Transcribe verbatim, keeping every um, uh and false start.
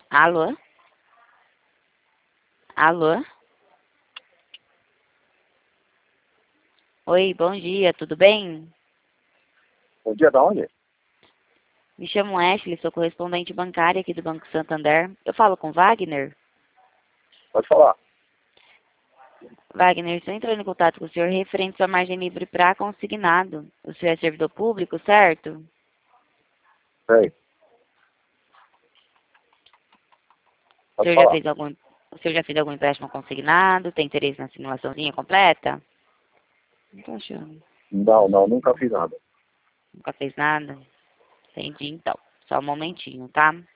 Alô? Alô? Oi, bom dia, tudo bem? Bom dia, da onde? Me chamo Ashley, sou correspondente bancária aqui do Banco Santander. Eu falo com Wagner? Pode falar. Wagner, estou entrando em contato com o senhor referente à sua margem livre para consignado. O senhor é servidor público, certo? Sei. O Pode senhor já falar. fez algum, o senhor já fez algum empréstimo consignado? Tem interesse na simulaçãozinha completa? Não tô achando. Não, não, nunca fiz nada. Nunca fez nada? Entendi, então. Só um momentinho, tá?